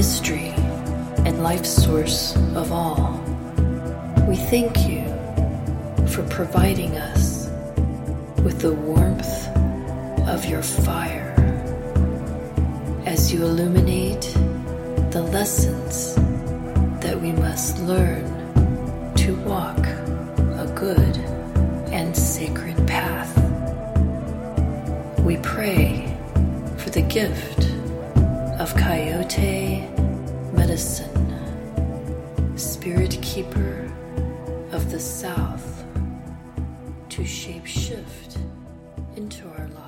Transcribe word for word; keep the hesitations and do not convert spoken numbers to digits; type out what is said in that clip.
mystery and life source of all, we thank you for providing us with the warmth of your fire as you illuminate the lessons that we must learn to walk a good and sacred path. We pray for the gift of Coyote Medicine, Spirit Keeper of the South, to shape shift into our lives.